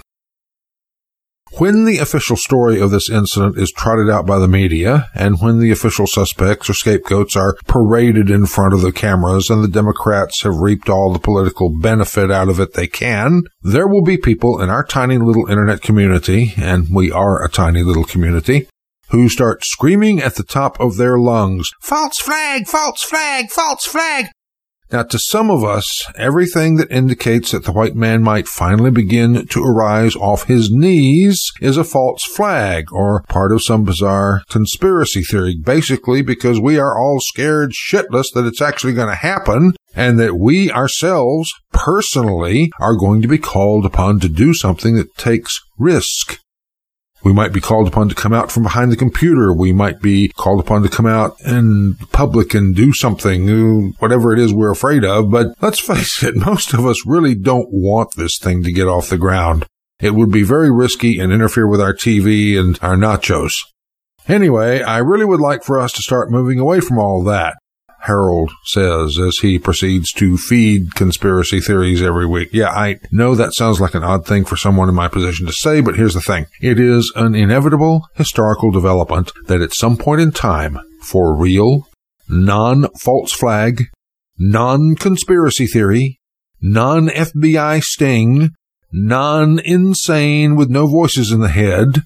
When the official story of this incident is trotted out by the media, and when the official suspects or scapegoats are paraded in front of the cameras and the Democrats have reaped all the political benefit out of it they can, there will be people in our tiny little internet community, and we are a tiny little community, who start screaming at the top of their lungs, "False flag! False flag! False flag!" Now, to some of us, everything that indicates that the white man might finally begin to arise off his knees is a false flag or part of some bizarre conspiracy theory, basically because we are all scared shitless that it's actually going to happen and that we ourselves, personally, are going to be called upon to do something that takes risk. We might be called upon to come out from behind the computer. We might be called upon to come out in public and do something, whatever it is we're afraid of. But let's face it, most of us really don't want this thing to get off the ground. It would be very risky and interfere with our T V and our nachos. Anyway, I really would like for us to start moving away from all that, Harold says as he proceeds to feed conspiracy theories every week. Yeah, I know that sounds like an odd thing for someone in my position to say, but here's the thing. It is an inevitable historical development that at some point in time, for real, non-false flag, non-conspiracy theory, non-F B I sting, non-insane with no voices in the head,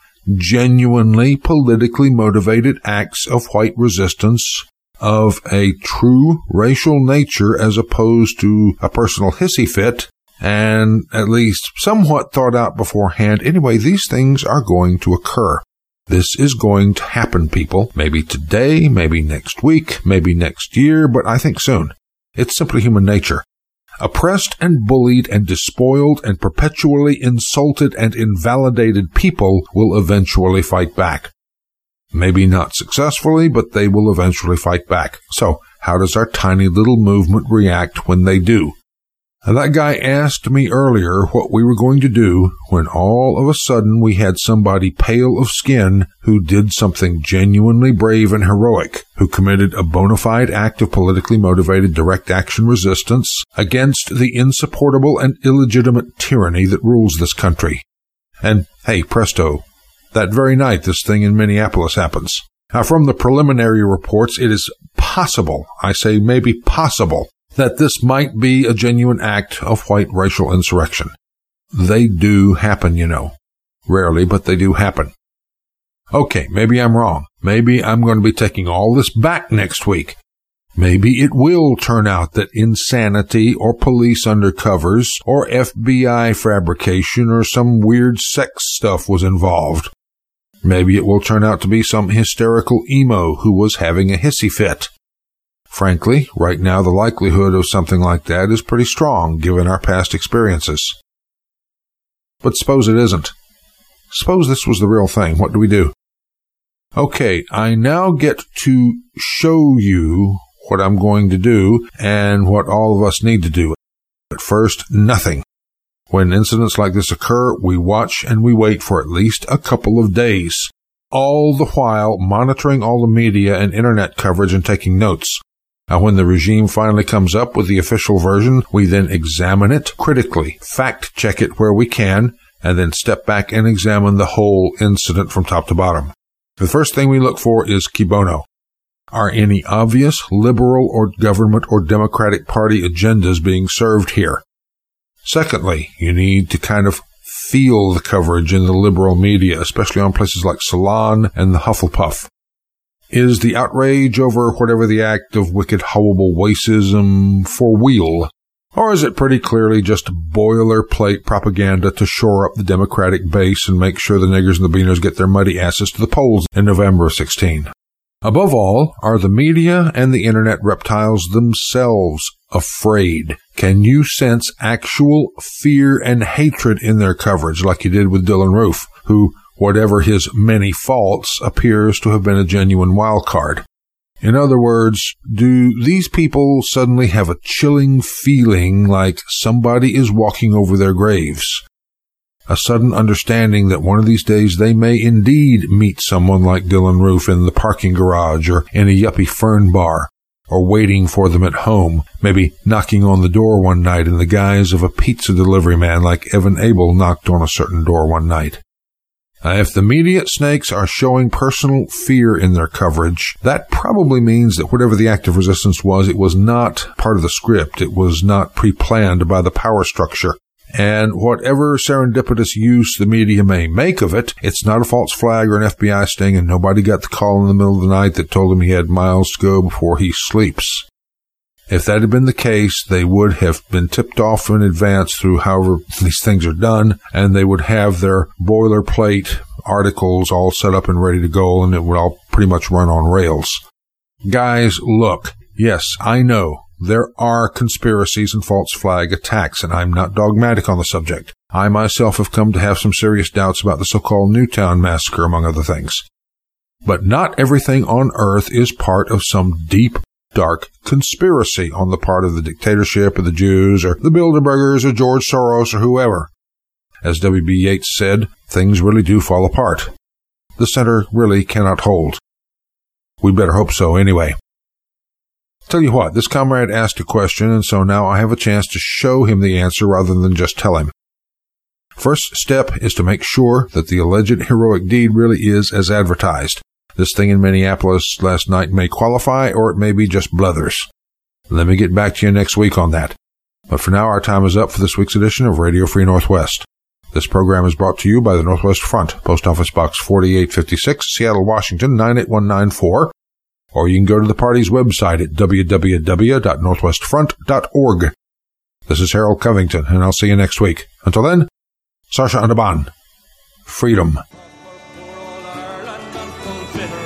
genuinely politically motivated acts of white resistance of a true racial nature as opposed to a personal hissy fit, and at least somewhat thought out beforehand. Anyway, these things are going to occur. This is going to happen, people. Maybe today, maybe next week, maybe next year, but I think soon. It's simply human nature. Oppressed and bullied and despoiled and perpetually insulted and invalidated people will eventually fight back. Maybe not successfully, but they will eventually fight back. So, how does our tiny little movement react when they do? And that guy asked me earlier what we were going to do when all of a sudden we had somebody pale of skin who did something genuinely brave and heroic, who committed a bona fide act of politically motivated direct action resistance against the insupportable and illegitimate tyranny that rules this country. And, hey, presto, that very night this thing in Minneapolis happens. Now, from the preliminary reports, it is possible, I say maybe possible, that this might be a genuine act of white racial insurrection. They do happen, you know. Rarely, but they do happen. Okay, maybe I'm wrong. Maybe I'm going to be taking all this back next week. Maybe it will turn out that insanity or police undercovers or F B I fabrication or some weird sex stuff was involved. Maybe it will turn out to be some hysterical emo who was having a hissy fit. Frankly, right now the likelihood of something like that is pretty strong, given our past experiences. But suppose it isn't. Suppose this was the real thing. What do we do? Okay, I now get to show you what I'm going to do and what all of us need to do. At first, nothing. When incidents like this occur, we watch and we wait for at least a couple of days, all the while monitoring all the media and internet coverage and taking notes. Now, when the regime finally comes up with the official version, we then examine it critically, fact-check it where we can, and then step back and examine the whole incident from top to bottom. The first thing we look for is cui bono. Are any obvious liberal or government or Democratic Party agendas being served here? Secondly, you need to kind of feel the coverage in the liberal media, especially on places like Salon and the Hufflepuff. Is the outrage over whatever the act of wicked, horrible racism for real? Or is it pretty clearly just boilerplate propaganda to shore up the Democratic base and make sure the niggers and the beaners get their muddy asses to the polls in November of sixteen? Above all, are the media and the internet reptiles themselves afraid? Can you sense actual fear and hatred in their coverage, like you did with Dylan Roof, who, whatever his many faults, appears to have been a genuine wild card? In other words, do these people suddenly have a chilling feeling like somebody is walking over their graves? A sudden understanding that one of these days they may indeed meet someone like Dylan Roof in the parking garage or in a yuppie fern bar, or waiting for them at home, maybe knocking on the door one night in the guise of a pizza delivery man like Evan Abel knocked on a certain door one night. Now, if the media snakes are showing personal fear in their coverage, that probably means that whatever the act of resistance was, it was not part of the script. It was not pre-planned by the power structure. And whatever serendipitous use the media may make of it, it's not a false flag or an F B I sting, and nobody got the call in the middle of the night that told him he had miles to go before he sleeps. If that had been the case, they would have been tipped off in advance through however these things are done, and they would have their boilerplate articles all set up and ready to go, and it would all pretty much run on rails. Guys, look, yes, I know. There are conspiracies and false flag attacks, and I'm not dogmatic on the subject. I myself have come to have some serious doubts about the so-called Newtown massacre, among other things. But not everything on earth is part of some deep, dark conspiracy on the part of the dictatorship or the Jews or the Bilderbergers or George Soros or whoever. As W B Yeats said, things really do fall apart. The center really cannot hold. We better hope so anyway. Tell you what, this comrade asked a question, and so now I have a chance to show him the answer rather than just tell him. First step is to make sure that the alleged heroic deed really is as advertised. This thing in Minneapolis last night may qualify, or it may be just blethers. Let me get back to you next week on that. But for now, our time is up for this week's edition of Radio Free Northwest. This program is brought to you by the Northwest Front, Post Office Box forty-eight fifty-six, Seattle, Washington, nine eight one nine four. Or you can go to the party's website at w w w dot northwest front dot org. This is Harold Covington, and I'll see you next week. Until then, Sarsha Anaban. Freedom. Poor old Ireland and fulfill